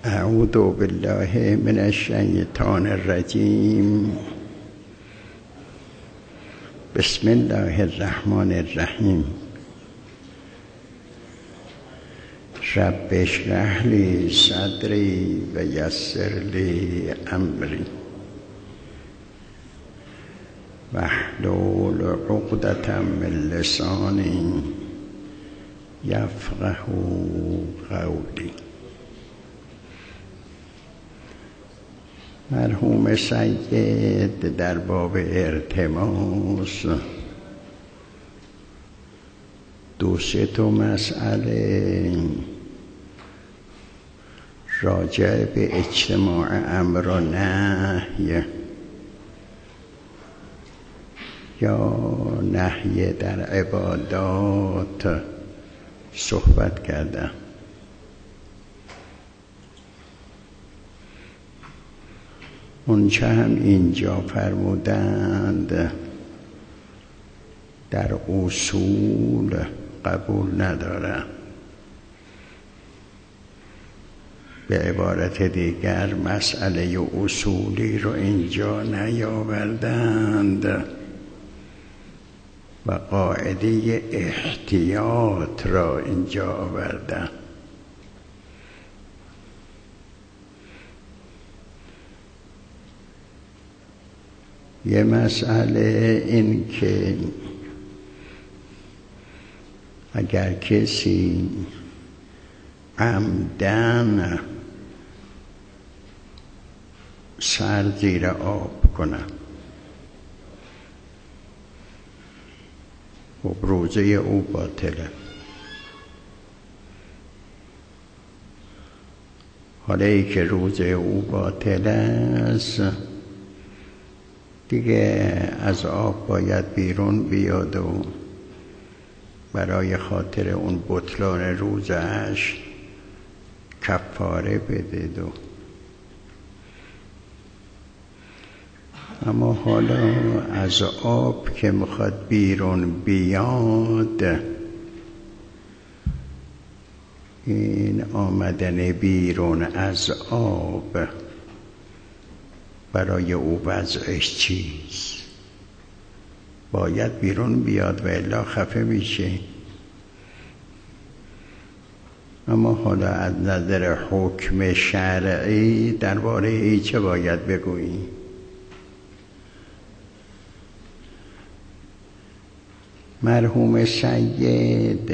اعوذ بالله من الشیطان الرجیم. بسم الله الرحمن الرحیم. رب اشرح لی صدری و یسر لی امری واحلل عقدة من لسانی یفقهوا قولی. مرحوم سید در باب التماس دو سه مسئله راجع به اجتماع امر و نهی یا نهی در عبادات صحبت کردم. اونچه هم اینجا فرمودند در اصول قبول ندارم. به عبارت دیگر مسئله اصولی رو اینجا نیاوردند و قاعده احتیاط را اینجا آوردند. یه مسئله این که اگر کسی عمدن سر زیر آب کنه و روزه او باطله. حالا ای که روزه او باطل است دیگه از آب باید بیرون بیاد و برای خاطر اون بطلان روزش کفاره بده. اما حالا از آب که میخواد بیرون بیاد، این آمدن بیرون از آب برای او وضعش چیست؟ باید بیرون بیاد و الا خفه میشه. اما حالا از نظر حکم شرعی درباره ای چه باید بگویی؟ مرحوم سید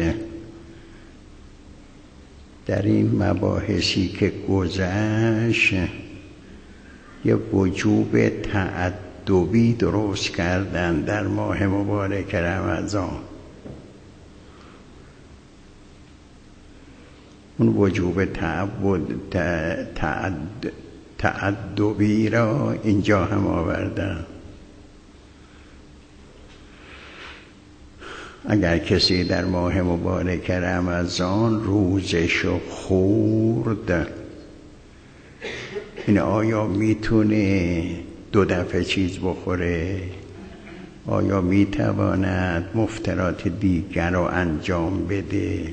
در این مباحثی که گذشت یه وجوب تعدبی درست کردن در ماه مبارک رمضان. اون وجوب تعدبی را اینجا هم آوردن. اگر کسی در ماه مبارک رمضان روزشو خورد، این آیا میتونه دو دفعه چیز بخوره؟ آیا میتواند مفطرات دیگر رو انجام بده؟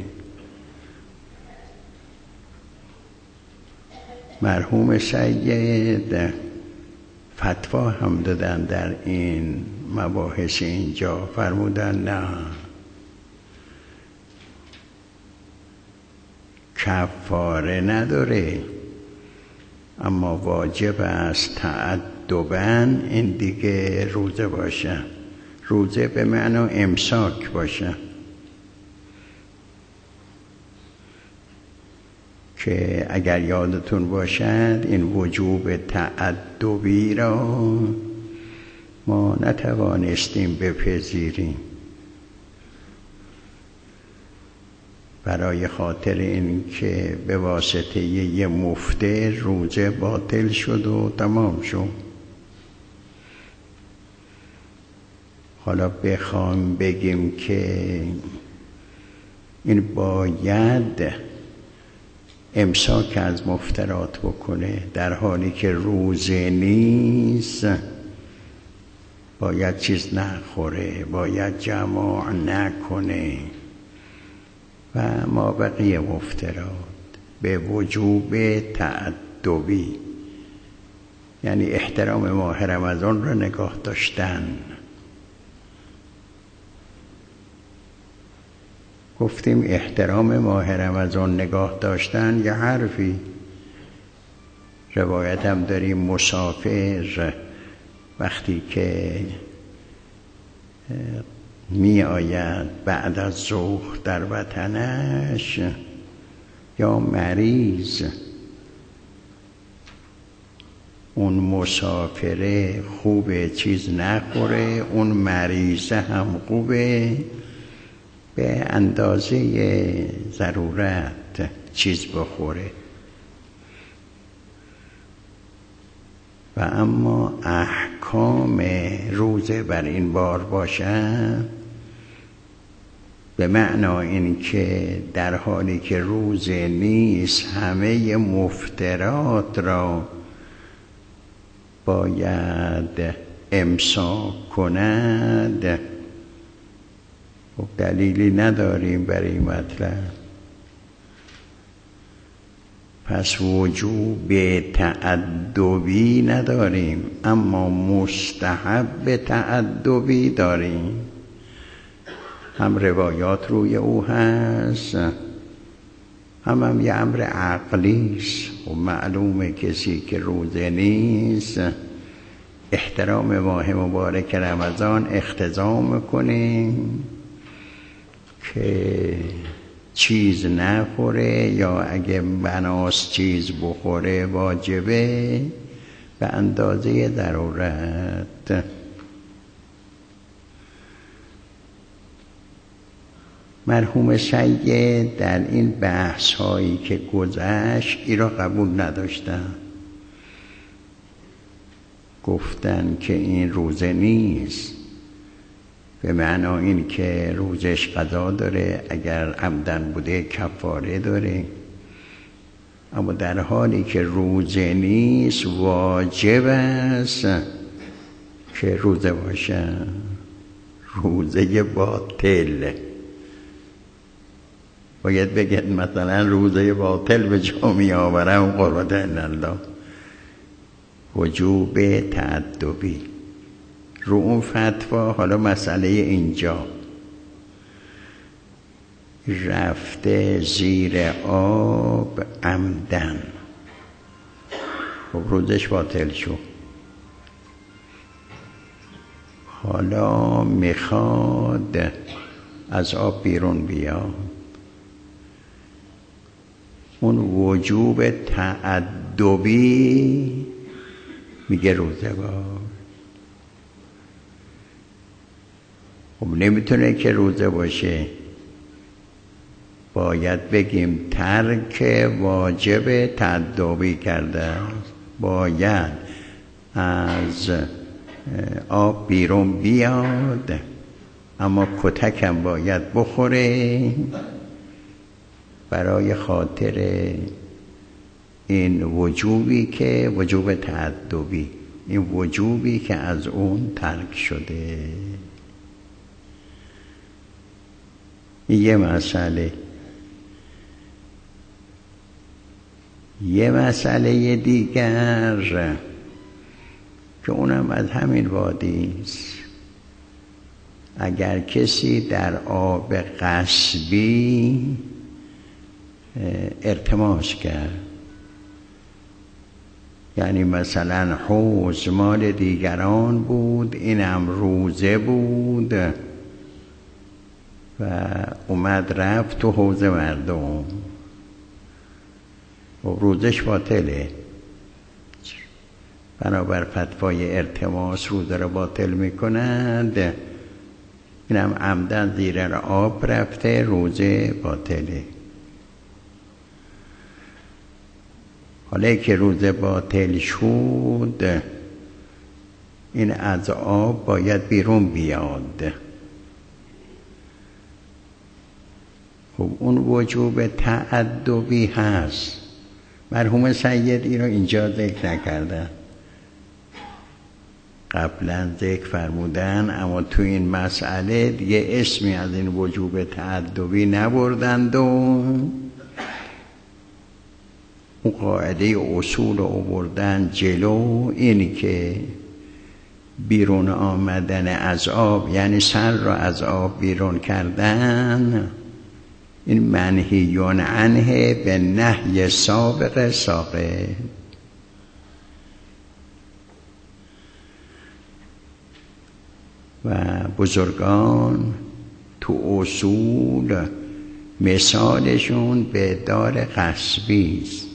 مرحوم سید فتوا هم دادن در این مباحث. اینجا فرمودن نه، کفاره نداره، اما واجب است تعدباً این دیگه روزه باشه. روزه به معنی امساک باشه که اگر یادتون باشد این وجوب تعدبی را ما نتوانستیم بپذیریم برای خاطر این که به واسطه یه مفطر روزه باطل شد و تمام شد. حالا بخوام بگیم که این باید امساک از مفطرات بکنه در حالی که روزه نیست، باید چیز نخوره، باید جماع نکنه و ما بقیه مفطرات. به وجوب تعدبی، یعنی احترام ماه رمضان را نگاه داشتن. گفتیم احترام ماه رمضان نگاه داشتن یه حرفی. روایت هم داریم مسافر وقتی که می آید بعد از ظهر در وطنش، یا مریض، اون مسافره خوبه چیز نخوره، اون مریضه هم خوبه به اندازه ضرورت چیز بخوره. و اما احکام روزه بر این بار باشد، به معنی این که در حالی که روزه نیست همه مفطرات را باید امساک کند، خب دلیلی نداریم برای این مطلب. پس وجوب تعدبی نداریم، اما مستحب تعدبی داریم. هم روایات روی او هست، هم یه امر عقلی است. و معلومه کسی که روزه نیست احترام ماه مبارک رمضان اقتضا میکنه که چیز نخوره، یا اگه بناس چیز بخوره واجبه به اندازه ضرورت. مرحوم سید در این بحث هایی که گذشت ای را قبول نداشتن. گفتن که این روزه نیست، به معنی این که روزش قضا داره، اگر عمدن بوده کفاره داره. اما در حالی که روزه نیست واجب است که روزه باشه. روزه باطل باید بگید مثلا روزه باطل به جا می آورم قربت الله. وجوب تعدبی رو اون فتوا. حالا مسئله اینجا رفته زیر آب عمدن، خب روزش باطل شد. حالا میخواد از آب بیرون بیاد، اون وجوب تعدبی میگه روزه باش. خب نمیتونه که روزه باشه، باید بگیم ترک واجب تعدبی کرده، باید از آب بیرون بیاد، اما کتکم باید بخوره برای خاطر این وجوبی که وجوب تعدبی، این وجوبی که از اون ترک شده. یه مسئله دیگر که اونم از همین وادی است. اگر کسی در آب غصبی ارتماس کرد، یعنی مثلا حوض مال دیگران بود، اینم روزه بود و اومد رفت تو حوض مردم، و روزش باطله. بنابر فتوای التماس روزه را باطل میکنند. اینم عمدن زیر آب رفته، روزه باطله. حالا که روزه باطل شد، این از آب باید بیرون بیاد. خب اون وجوب تعدبی هست. مرحوم سید این رو اینجا ذکر نکردن، قبلا ذکر فرمودن، اما تو این مسئله دیگه اسمی از این وجوب تعدبی نبردند و اون قاعده اصول رو آوردن جلو، اینی که بیرون آمدن از آب یعنی سر را از آب بیرون کردن، این منهیون عنه به نهی سابق ساقط. و بزرگان تو اصول مثالشون به دار غصبی است.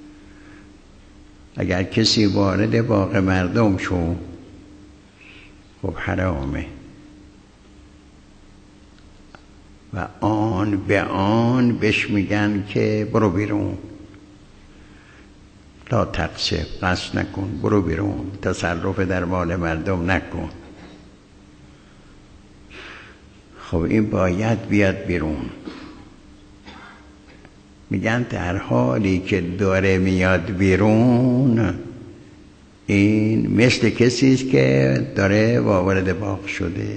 اگر کسی وارد باغ مردم شو، خب حرامه و آن به آن بهش میگن که برو بیرون، لا تقصب، قصد نکن، برو بیرون، تصرف در مال مردم نکن. خب این باید بیاد بیرون. میگن در حالی که داره میاد بیرون، این مثل کسی است که داره وارد باغ شده.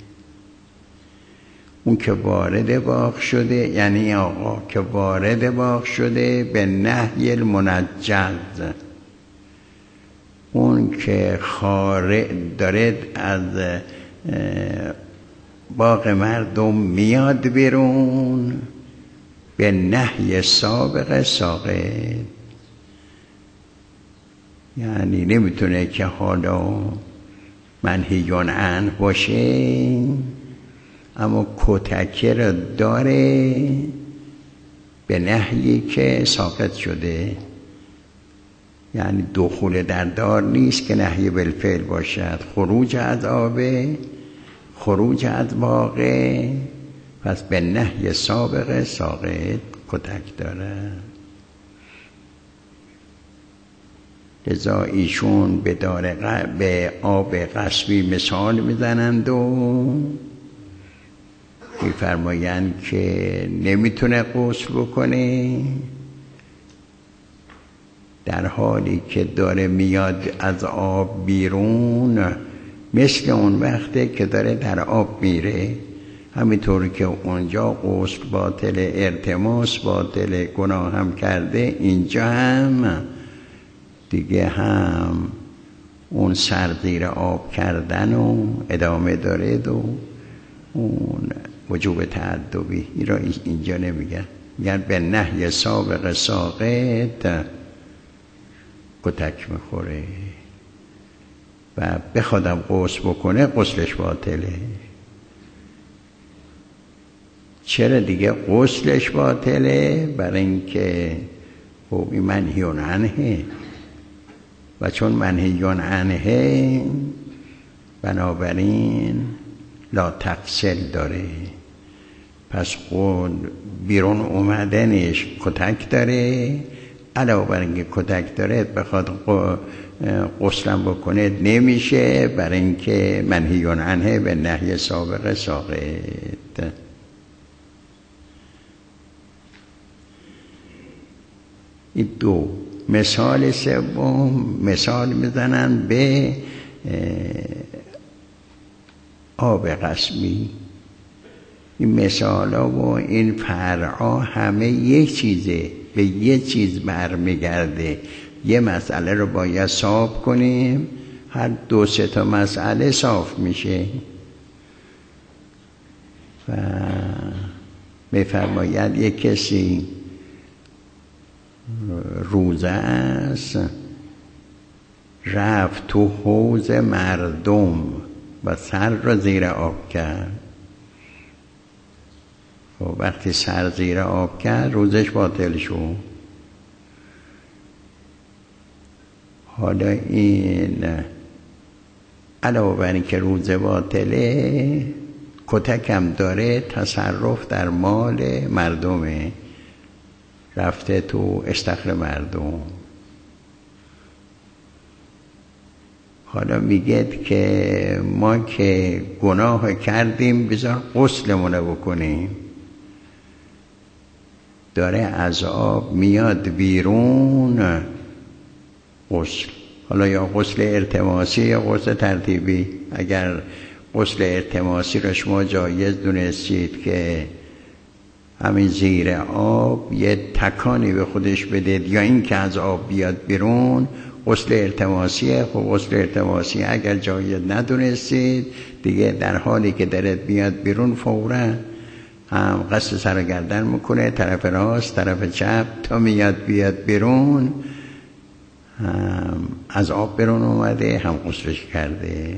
اون که وارد باغ شده یعنی آقا که وارد باغ شده به نهی المنجز، اون که خارج داره از باغ مردم میاد بیرون به نهی سابق ساقط. یعنی نمیتونه که حالا منهیون عنه باشه اما کتکه را داره به نهیی که ساقط شده. یعنی دخول در دار نیست که نهی بالفعل باشد، خروج از آبه، خروج از باغه، پس به نهی سابق ساقط کتک داره. لذا ایشون به آب غصبی مثال میزنند و میفرمایند که نمیتونه غسل بکنه در حالی که داره میاد از آب بیرون، مثل اون وقته که داره در آب میره. همینطور که اونجا غسل باطل، التماس باطل، گناه هم کرده، اینجا هم دیگه هم اون سر زیر آب کردن و ادامه داره و اون وجوب تعدبی را اینجا نمیگن، میگن به نهی سابق ساقط کتک میخوره و بخوادم غسل بکنه غسلش باطله. چرا دیگه غسلش باطله؟ برای اینکه خب این منهیون عنه و چون منهیون عنه بنابراین لا تغسل داره، پس بیرون اومدنش کتک داره. علاوه بر اینکه کتک داره بخواد غسلم بکنه نمیشه، برای اینکه منهیون عنه به نهی سابق ساقط. این دو. مثال سوم مثال میزنن به آب غصبی. این مثال ها و این فرعا همه یک چیزه، به یک چیز برمیگرده. یه مسئله رو باید صاف کنیم، هر دو سه تا مسئله صاف میشه. و میفرماید یک کسی روزه است، رفت تو حوض مردم و سر را زیر آب کرد. و وقتی سر زیر آب کرد روزش باطل شد. حالا این علاوه بر اینکه روزه باطله، کتکم داره، تصرف در مال مردمه، رفته تو استخر مردم. حالا میگه که ما که گناه کردیم بذار غسلمون بکنیم. داره از آب میاد بیرون، غسل. حالا یا غسل التماسی یا غسل ترتیبی. اگر غسل التماسی رو شما جایز دونستید که همین زیر آب یه تکانی به خودش بدید یا این که از آب بیاد بیرون غسل التماسیه. خب غسل التماسی اگر جای ندونستید دیگه در حالی که درت بیاد بیرون فوراً هم قصد سر و گردن میکنه، طرف راست طرف چپ تا بیاد بیرون، هم از آب بیرون اومده هم غسلش کرده.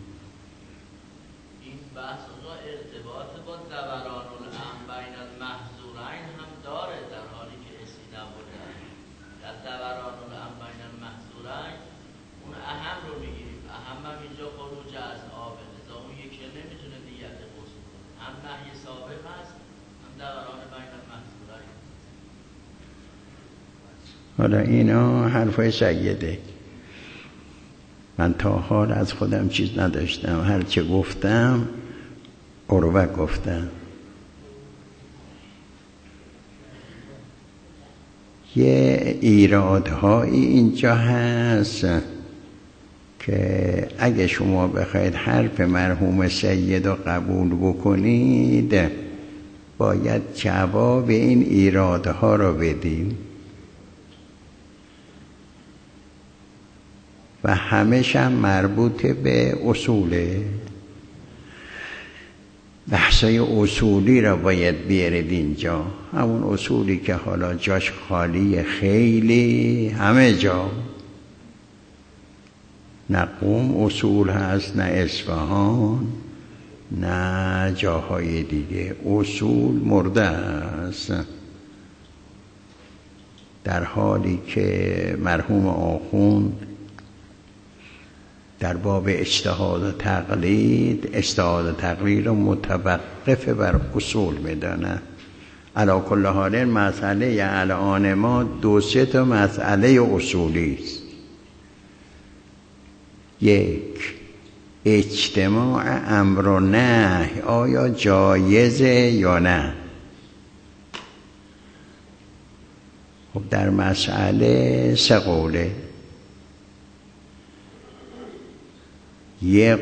حالا اینا حرفای سیده، من تا حال از خودم چیز نداشتم، هر چه گفتم عروه گفتم. یه ایرادهایی اینجا هست که اگه شما بخواید حرف مرحوم سید رو قبول بکنید باید جواب این ایرادها رو بدیم و همش هم مربوط به اصوله. بحثای اصولی را باید بیارید اینجا، همون اصولی که حالا جاش خالی خیلی همه جا، نه قم اصول هست نه اصفهان نه جاهای دیگه، اصول مرده است. در حالی که مرحوم آخوند در باب اجتهاد و تقلید، اجتهاد و تقلید رو متوقف بر اصول میدانه. علی کل حال مسئله الان ما 2-3 تا مسئله اصولی است. یک، اجتماع امر و نهی آیا جایزه یا نه؟ خب در مسئله 3 قوله. یه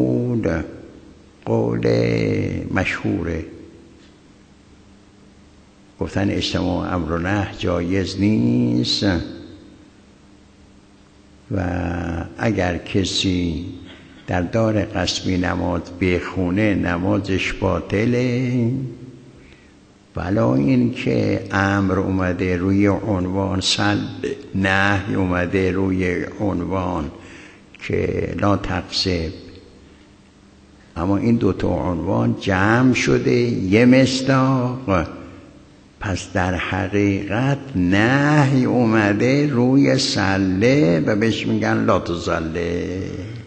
قول مشهوره، گفتن اجتماع امر و نهی جایز نیست و اگر کسی در دار قسمی نماز بخونه نمازش باطله، ولا این که امر اومده روی عنوان سلب، نهی اومده روی عنوان که لا تقسب، اما این 2 تا عنوان جمع شده یه مصداق، پس در حقیقت نهی اومده روی سله و بهش میگن لا تسله.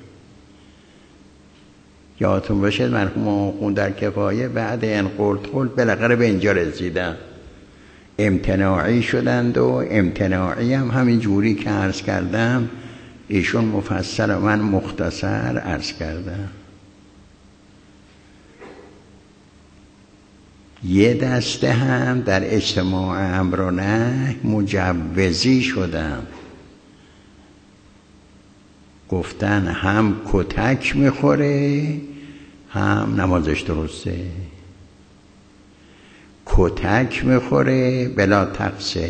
یادتون باشه مرحوم آخوند در کفایه بعد این قلت بالاخره به اینجا رسیدن، امتناعی شدند و امتناعی هم همین جوری که عرض کردم ایشون مفصل و من مختصر عرض کردم. یه دسته هم در اجتماع امر و نهی مجوزی شدن، گفتن هم کتک میخوره هم نمازش درسته، کتک میخوره بلا تقسه،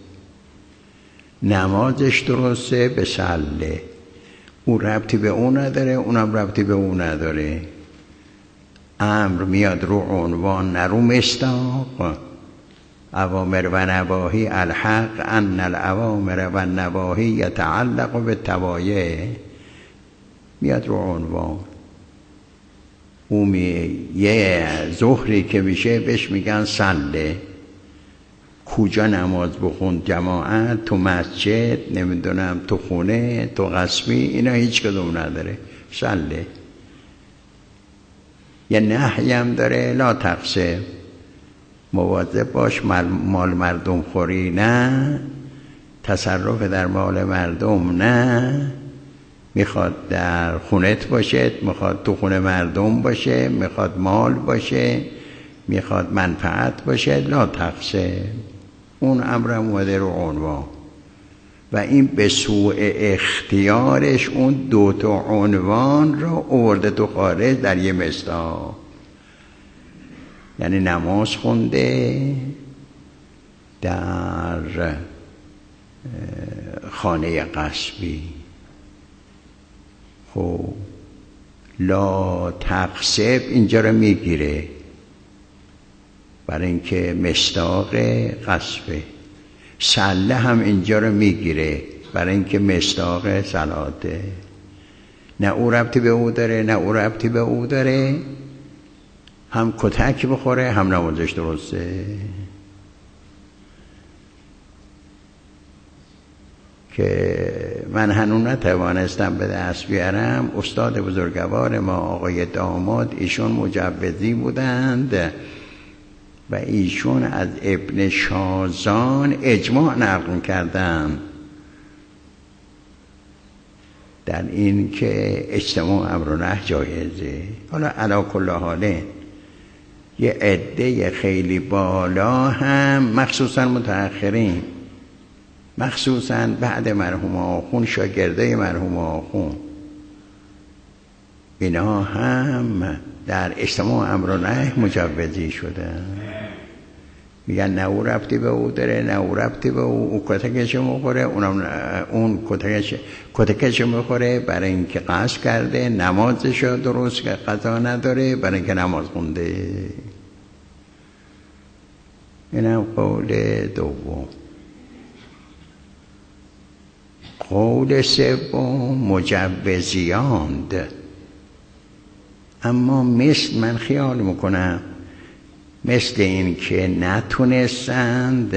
نمازش درسته به سله، اون ربطی به اون نداره اونم ربطی به اون نداره. امر میاد رو عنوان نه رو مصداق. اوامر و نواهی الحق ان الاوامر و النواهی یتعلق بالتبایع، میاد رو عنوان. اون یه ظهری که میشه بهش میگن سله، کجا نماز بخون جماعت، تو مسجد، نمیدونم تو خونه، تو قسمی، اینا هیچ کدوم نداره، سله. یه نهی هم داره لا تقسم، مواظب باش مال مردم خوری نه، تصرف در مال مردم نه، میخواد در خونت باشه، میخواد تو خونه مردم باشه، میخواد مال باشه، میخواد منفعت باشه، لا تقسم. اون امرم اومده رو عنوان و این به سوء اختیارش اون 2 تا عنوان رو آورده تو خارج در یه مصداق. یعنی نماز خونده در خانه غصبی. خب لا تقصب اینجا رو میگیره برای اینکه مصداق غصبه. سله هم اینجا رو میگیره برای اینکه مصداق صلاته. نه او ربطی به او داره نه او ربطی به او داره، هم کتک بخوره هم نمازش درسته. که من هنوز نتوانستم به دست بیارم، استاد بزرگوار ما آقای داماد ایشون مجوزی بودند و ایشون از ابن شازان اجماع نقل کردن در این که اجتماع امر و نهی جایزه. حالا علی کل حاله یه عده خیلی بالا هم مخصوصا متأخرین، مخصوصا بعد مرحوم آخون، شاگرده مرحوم آخون، اینا هم در اجتماع امر و نهی مجوزی شدن. میگن نه او ربطی به او داره نه او ربطی به او کتکش میخوره، اون کتکش میخوره برای اینکه قصد کرده، نمازش درست که قضا نداره برای اینکه نماز خونده. اینم قول دوم. قول سوم مجوزیاند، اما مثل من خیال میکنم مثل این که نتونستند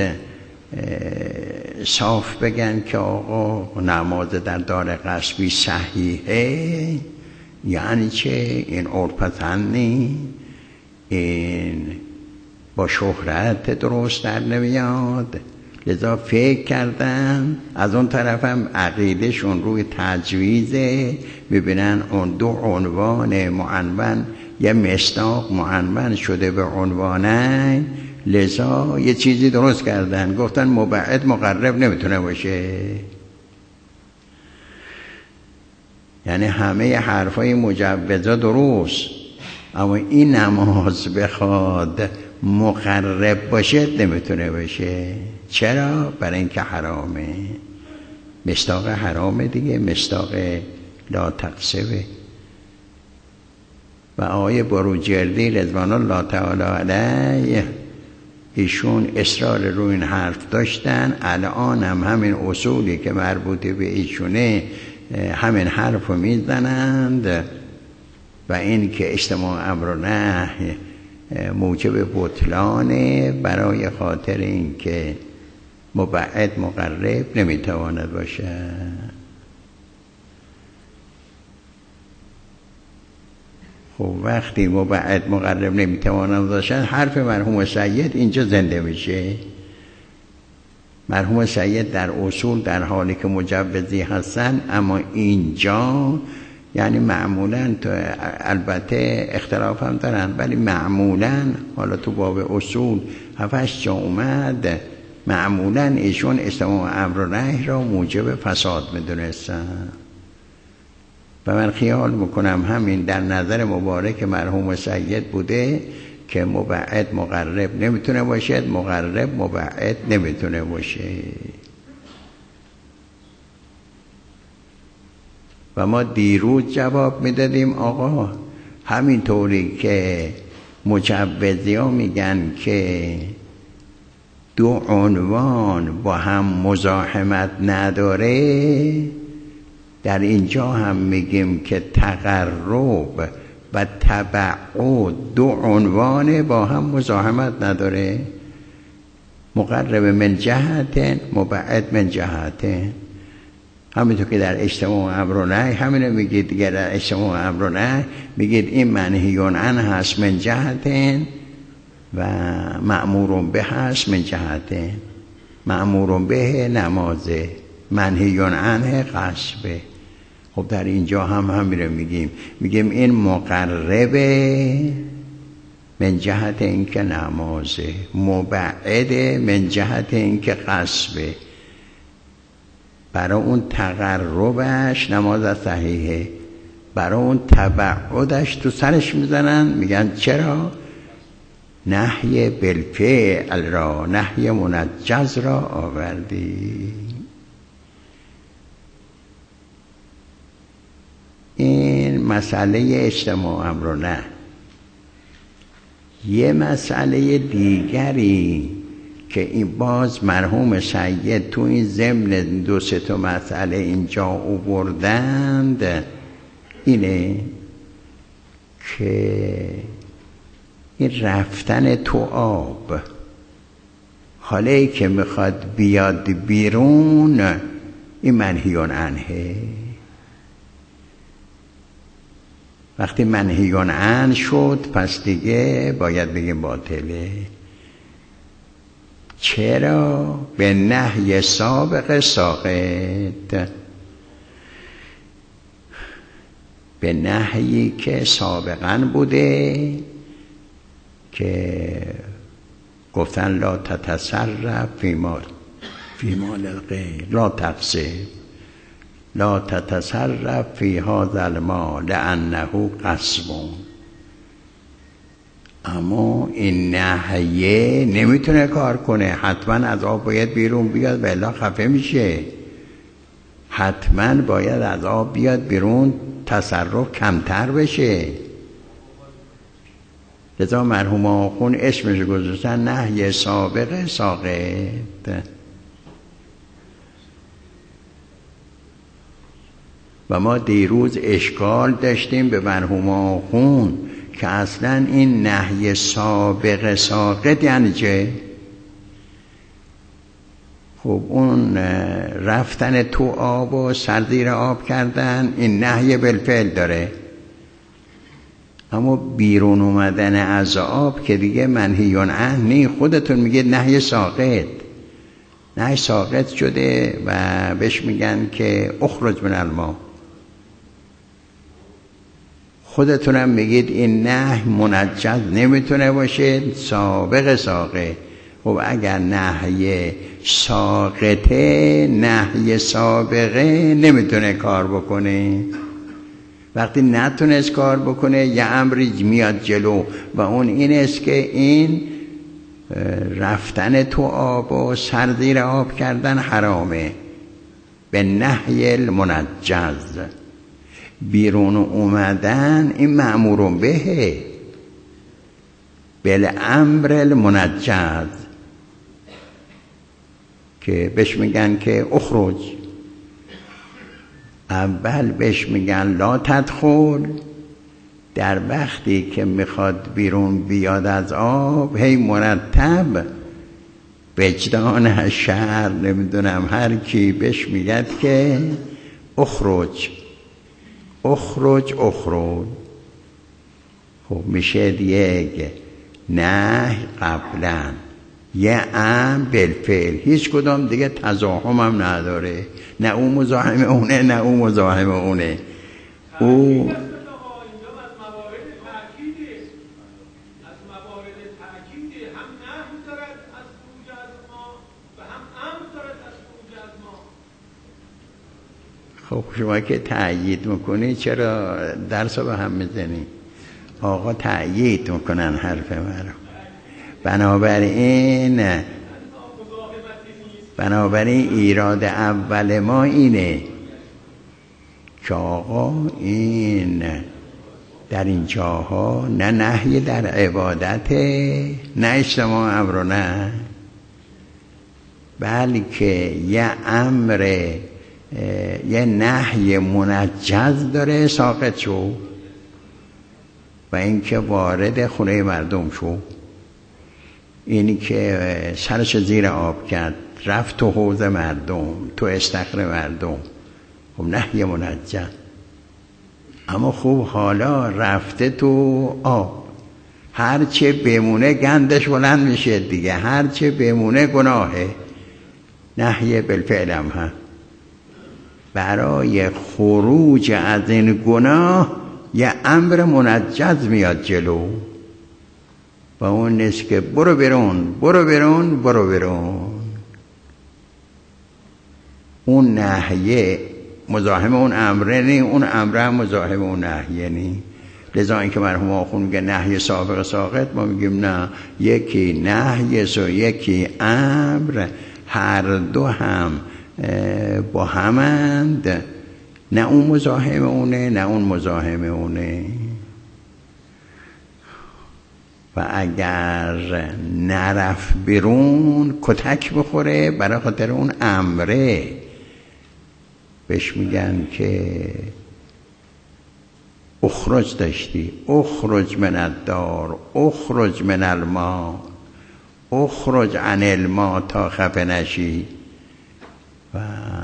صاف بگن که آقا نماز در دار غصبی صحیحه، یعنی چه این عرف‌پسندی، این با شهرت درست در نمیاد، لذا فکر کردن. از اون طرف هم عقیدهشون روی تجویزه، ببینن اون دو عنوان معنون یه مصداق معنون شده به عنوانه، لذا یه چیزی درست کردن، گفتن مبعد مقرب نمیتونه باشه. یعنی همه حرفای مجوزا درست، اما این نماز بخواد مقرب باشه نمیتونه باشه. چرا؟ برای اینکه حرامه، مصداق حرامه دیگه، مصداق لا تقصبه. و آقای بروجردی رضوان الله تعالی علیه ایشون اصرار روی این حرف داشتن. الان هم همین اصولی که مربوطه به ایشونه همین حرف رو میزنند و این که اجتماع امر و نهی موجب بطلانه برای خاطر این که مبعد مقرب نمیتواند باشه. خب وقتی مبعد مقرب نمیتواند باشه، حرف مرحوم سید اینجا زنده میشه. مرحوم سید در اصول در حالی که مجوزی هستن، اما اینجا یعنی معمولا البته اختلاف هم دارن، ولی معمولا حالا تو باب اصول 7-8 جا اومد، معمولا ایشون اجتماع امر و نهی را موجب فساد میدونستن. و من خیال میکنم همین در نظر مبارک مرحوم سید بوده که مبعد مقرب نمیتونه باشد، مقرب مبعد نمیتونه باشه. و ما دیروز جواب میدادیم آقا همینطوری که مجوزی ها میگن که دو عنوان با هم مزاحمت نداره، در اینجا هم میگیم که تقرب و تبعد دو عنوان با هم مزاحمت نداره. مقرب من جهت، مبعد من جهت. همینطور که در اجتماع امر و نهی همینو میگید دیگه، در اجتماع امر و نهی میگید این منهیون عنه هست من جهت و مأمورون به هست من جهت. مأمورون به نمازه، منهیون عنه غصبه. خب در اینجا هم همینو میگیم این مقربه من جهت اینکه نمازه، مبعده من جهت اینکه غصبه. برای اون تقربش نماز صحیحه، برای اون تبعدش تو سرش میزنن، میگن چرا؟ نهی بالفعل را، نهی منجز را آوردی. این مسئله اجتماع امر نه. یه مسئله دیگری که این باز مرحوم سید تو این ضمن 2-3 مسئله اینجا آوردند اینه که این رفتن تو آب حالی که میخواد بیاد بیرون این منهی عنه. وقتی منهی عنه شد پس دیگه باید بگیم باطله. چرا؟ به نهی سابق ساقط، به نهیی که سابقا بوده که گفتن لا تتصرف فی مال الغیر، لا تقصر، لا تتصرف فی هذا المال لانه قسم. اما این نهیه نمیتونه کار کنه، حتما از آب باید بیرون بیاد و الا خفه میشه. حتما باید از آب بیاد بیرون، تصرف کمتر بشه. لذا مرحوم آخون اسمش گذاشتن نهی سابق ساقط. و ما دیروز اشکال داشتیم به مرحوم آخون که اصلا این نهی سابق ساقط یعنی چه؟ خب اون رفتن تو آب و سردیر آب کردن این نهی بالفعل داره، اما بیرون اومدن از آب که دیگه منهی عنه. خودتون میگید نهی ساقط، نهی ساقط شده و بهش میگن که اخرج من الماء. خودتونم میگید این نهی منجز نمیتونه باشه، سابق ساقط. خب اگر نهی ساقطه، نهی سابقه نمیتونه کار بکنه. وقتی نتونست کار بکنه یه امری میاد جلو و اون این است که این رفتن تو آب و سردیر آب کردن حرامه به نهی المنجز. بیرون اومدن این مأمور به بالامر المنجز که بهش میگن که اخرج. اول بهش میگن لا تدخل، در وقتی که میخواد بیرون بیاد از آب هی مرتب وجدان شهر نمیدونم هر کی بهش میگد که اخرج اخرج اخرج. خب میشه یک نه قبلا یه امر بالفعل، هیچ کدام دیگه تزاحم هم نداره، نه اون مزاحم اونه نه اون مزاحم اونه. او خب شما که تأیید میکنی چرا درس رو به هم میزنی؟ آقا تأیید میکنن حرف مرا. بنابراین ایراد اول ما اینه که آقا این در این جاها نه نهی در عبادت نه اجتماع امر نه، بلکه یه امر یه نهی منجز داره ساقط شو و اینکه وارد خونه مردم شو، اینی که سرش زیر آب کرد رفت تو حوض مردم تو استخر مردم، خب نهی منجز. اما خوب حالا رفته تو آب، هرچه بمونه گندش بلند میشه دیگه، هرچه بمونه گناهه. نهی بالفعل هم هست. برای خروج از این گناه یه امر منجز میاد جلو و اون نیست که برو بیرون برو بیرون برو بیرون. اون نهیه مزاحم اون امره نی، اون امره هم مزاحم اون نهیه نی. لذا اینکه مرحوم آخوند میگه نهی سابق ساقط، ما میگیم نه، یکی نهی و یکی امر، هر دو هم با همند، نه اون مزاحم اونه نه اون مزاحم اونه. و اگر نرفت بیرون کتک بخوره برای خاطر اون امره، بهش میگن که اخرج داشتی، اخرج من الدار، اخرج من الماء، اخرج عن الماء تا خفه نشی. و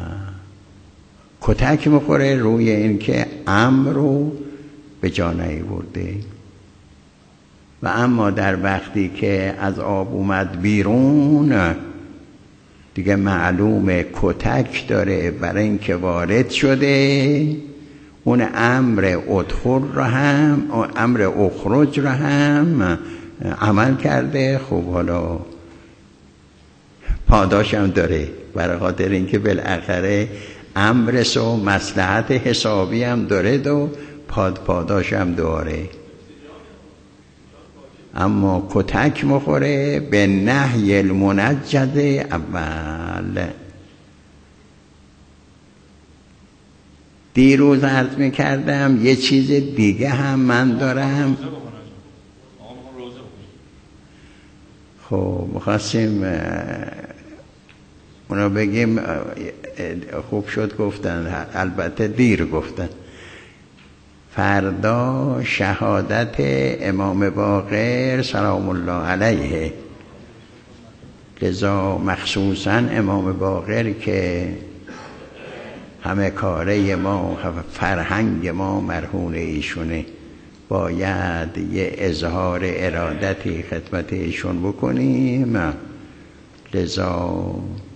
کتک میخوره روی این که امر رو به جا نیاورده. و اما در وقتی که از آب اومد بیرون دیگه معلومه کتک داره برای اینکه وارد شده، اون امر ادخل را هم، امر اخرج را هم عمل کرده. خب حالا پاداش هم داره، برای خاطر اینکه بالاخره امر و مصلحت حسابی هم داره و پاداش هم داره. اما کتک مخوره به نهی المنجد اول. دیروز عرض میکردم یه چیز دیگه هم من دارم. خب میخواستیم اونا بگیم، خوب شد گفتن، البته دیر گفتن. فردا شهادت امام باقر سلام الله علیه، لذا مخصوصا امام باقر که همه کاره ما، فرهنگ ما مرهون ایشونه، باید یه اظهار ارادتی خدمت ایشون بکنیم. لذا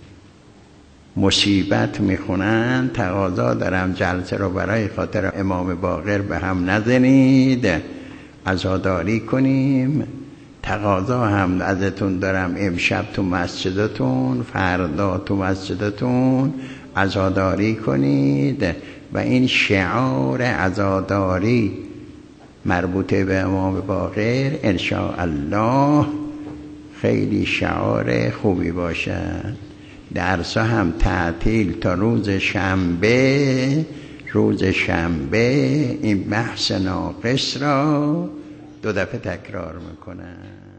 مصیبت میخونن، تقاضا دارم جلسه رو برای خاطر امام باقر به هم نزنید، عزاداری کنیم. تقاضا هم ازتون دارم امشب تو مسجدتون، فردا تو مسجدتون عزاداری کنید. و این شعار عزاداری مربوطه به امام باقر ان شاء الله خیلی شعار خوبی باشد. درسا هم تعطیل تا روز شنبه. روز شنبه این بحث ناقص را 2 دفعه تکرار میکنن.